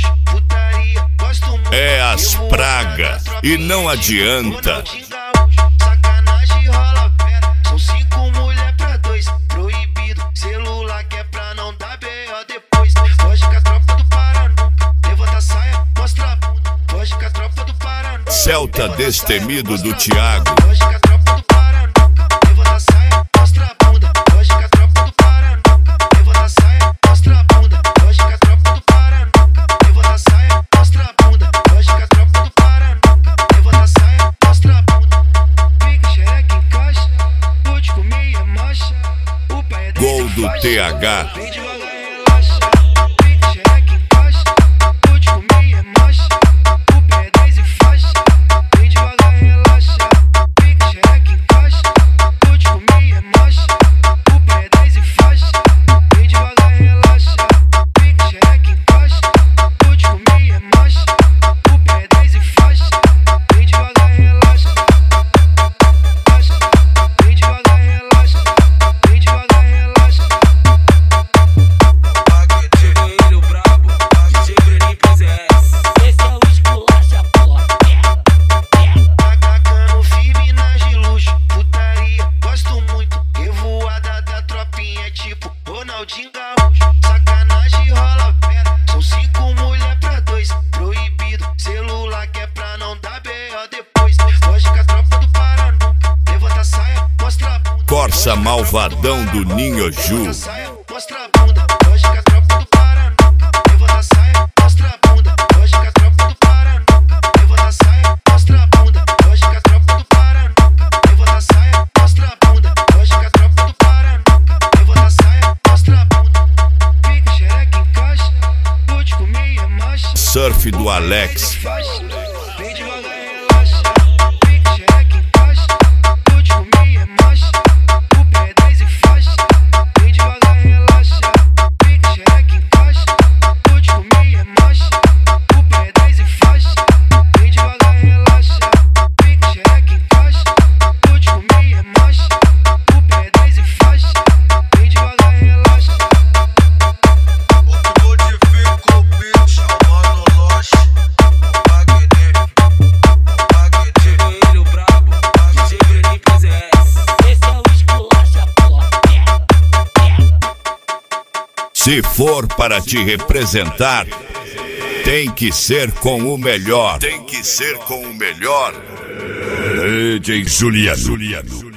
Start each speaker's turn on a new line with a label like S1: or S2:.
S1: É as pragas e não adianta.
S2: Sacanagem rola fera. São 5 mulher pra 2. Proibido, celular que é pra não dar B.O. depois. Foge com a tropa do Paraná. Levanta a saia, mostra a bunda. Foge com a tropa do Paraná.
S1: Celta destemido do Thiago.
S2: Foge com a tropa do Paraná. Levanta a saia, mostra a bunda. Foge com a tropa do Paraná. Levanta a saia, mostra a bunda. Foge com a tropa do Paraná. Levanta a saia, mostra a bunda. Foge com a tropa do Paraná. Levanta a saia, mostra a bunda. Fica xereca em caixa. Vou te comer é marcha. O pai é
S1: Gol do TH.
S2: Vem devagar, relaxa. Fica xereca em caixa. Vou te comer é marcha. O pé é 10 e faixa. Vem devagar, relaxa. Fica xereca em caixa. Vou te comer é marcha. O pé é 10 e faixa. Vem devagar, relaxa. Fica xereca em caixa. Vou te comer é marcha. O pé é 10 e faixa. Vem devagar, relaxa. Vem devagar, relaxa. Vem devagar, relaxa.
S3: Chegueiro brabo, DJ Breninho PZS.
S4: Esse é o esculacha, porra.
S2: Atacando firme nas de luxo, putaria, gosto muito. Revoada da tropinha, tipo Ronaldinho Gaúcho. Sacanagem rola fera, são 5 mulher pra 2. Proibido, celular que é pra não dar B.O. depois. Foge com a tropa do Paraná. Levanta a saia, mostra a bunda.
S1: Corsa malvadão do Ninho Ju.
S2: Levanta a saia, mostra a bunda. Foge com a tropa do Paraná. Levanta a saia, mostra a bunda. Foge com a tropa do Paraná. Levanta a saia, mostra a bunda. Foge com a tropa do Paraná. Levanta a saia, mostra a bunda. Foge com a tropa do Paraná. Levanta a saia, mostra a bunda. Fica xereca em caixa. Vou te comer é marcha.
S1: Surf do Alex.
S2: Vem devagar, relaxa. Fica xereca em caixa. Vou te comer é marcha. O pé é 10 e faixa. Vem devagar, relaxa. Fica xereca em caixa. Vou te comer é marcha. O pé é 10 e faixa. Vem devagar, relaxa. Fica xereca em caixa. Vou te comer é marcha. O pé é 10 e faixa. Vem devagar, relaxa.
S3: Modifica o beat, chamando Loche. Chegueiro brabo, DJ Breninho PZS.
S4: Esse é o esculacha, porra.
S1: Se for para te representar, tem que ser com o melhor. Tem que ser com o melhor. DJ Juliano.